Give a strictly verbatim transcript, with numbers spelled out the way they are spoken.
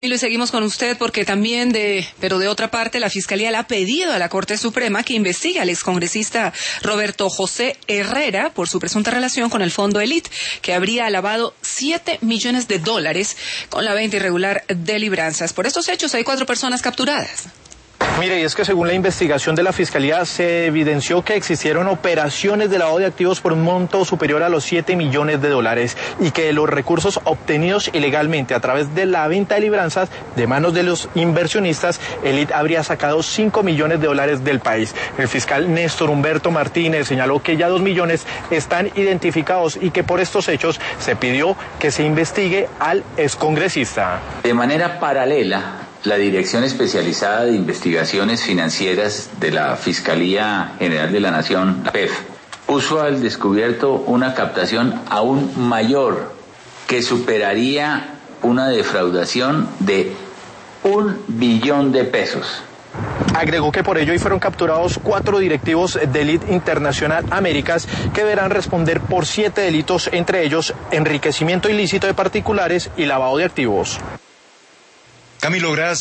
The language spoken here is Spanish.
Y lo seguimos con usted porque también de, pero de otra parte, la Fiscalía le ha pedido a la Corte Suprema que investigue al excongresista Roberto José Herrera por su presunta relación con el Fondo Elite, que habría lavado siete millones de dólares con la venta irregular de libranzas. Por estos hechos hay cuatro personas capturadas. Mire, y es que según la investigación de la Fiscalía se evidenció que existieron operaciones de lavado de activos por un monto superior a los siete millones de dólares y que de los recursos obtenidos ilegalmente a través de la venta de libranzas de manos de los inversionistas, Elite habría sacado cinco millones de dólares del país. El fiscal Néstor Humberto Martínez señaló que ya dos millones están identificados y que por estos hechos se pidió que se investigue al excongresista. De manera paralela, la Dirección Especializada de Investigaciones Financieras de la Fiscalía General de la Nación, la P E F, puso al descubierto una captación aún mayor que superaría una defraudación de un billón de pesos. Agregó que por ello hoy fueron capturados cuatro directivos de Elite Internacional Américas que deberán responder por siete delitos, entre ellos enriquecimiento ilícito de particulares y lavado de activos. Camilo, gracias.